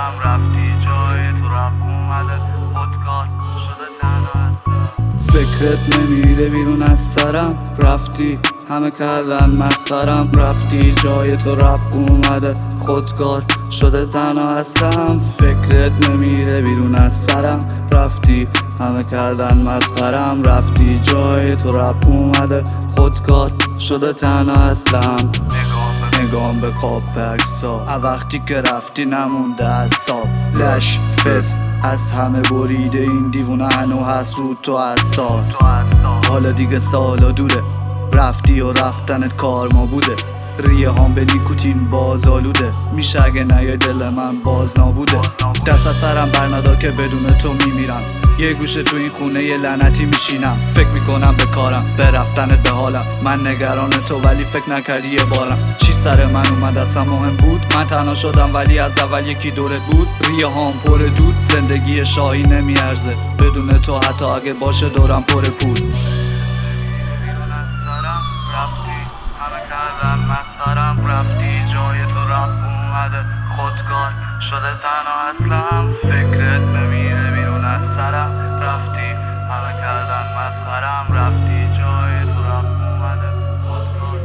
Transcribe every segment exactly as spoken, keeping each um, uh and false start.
هستم رفتی جای تو رب اومده خودکار شده تنها هستم. فکرت نمیره بیرون از سرم رفتی همه کردن مسخرم رفتی جای تو رب اومده خودکار شده تنها هستم. فکرت نمیره بیرون از سرم رفتی همه کردن مسخرم رفتی جای تو رب اومده خودکار شده تنها هستم. نگام به خواب پرسا وقتی که رفتی نمونده از ساب لش فس از همه بریده این دیوونه هنو هست رو تو اساس. حالا دیگه سالا دوره رفتی و رفتنت کار ما بوده ریه هم به نیکوتین باز آلوده میشه اگه نه دل من باز نابوده. دست از سرم برندا که بدون تو میمیرم یه گوشه تو این خونه یه لعنتی میشینم فکر میکنم به کارم به رفتنت به حالم من نگران تو ولی فکر نکردی یه بارم چی سر من اومد اصلا مهم بود من تنها شدم ولی از اول یکی دورت بود ریه هام پر دود زندگی شاهی نمیارزه بدون تو حتی اگه باشه دورم پر پول. همه کردن مسخرم رفتی جای تو رب اومده خودکار شده تنها هستم. فکرت نمیره بیرون از سرم رفتی همه کردن مسخرم رفتی جای تو رب اومده خودکار.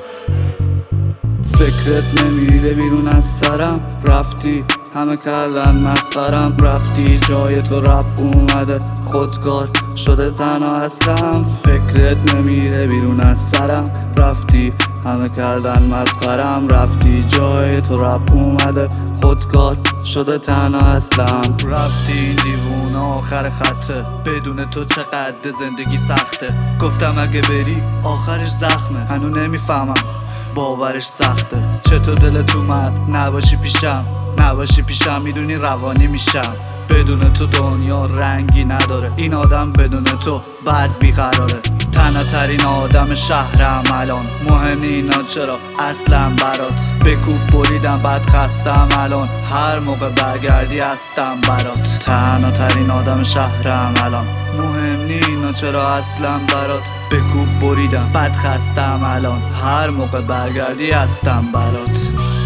فکرت نمیره بیرون از سرم رفتی همه کردن مسخرم رفتی جای تو رب اومده خودکار شده تنها هستم. فکرت نمیره بیرون از سرم رفتی همه کردن مسخرم رفتی جای تو رب اومده خودکار شده تنها هستم. رفتی این دیوونه آخر خطه بدون تو چقدر زندگی سخته گفتم اگه بری آخرش زخمه هنو نمیفهمم باورش سخته چطور دلت اومد نباشی پیشم نباشی پیشم میدونی روانی میشم بدون تو دنیا رنگی نداره این آدم بدون تو بد بیقراره تنها ترین آدم شهرم الان مهم اینا چرا اصلا برات بکوب بریدم بعد خستم الان هر موقع برگردی هستم برات تنها ترین آدم شهرم الان مهم نی اینا چرا اصلا برات بکوب بریدم بعد خستم الان هر موقع برگردی هستم برات.